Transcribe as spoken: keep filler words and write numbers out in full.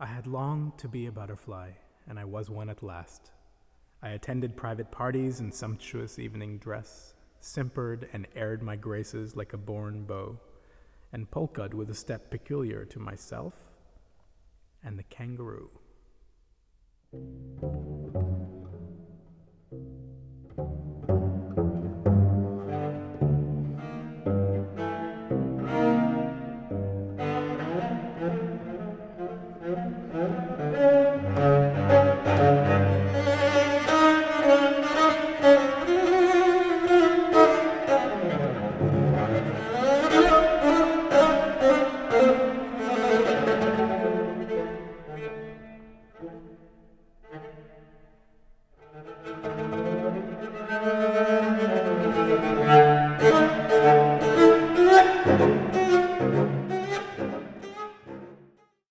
I had longed to be a butterfly, and I was one at last. I attended private parties in sumptuous evening dress, simpered and aired my graces like a born beau, and polkaed with a step peculiar to myself and the kangaroo.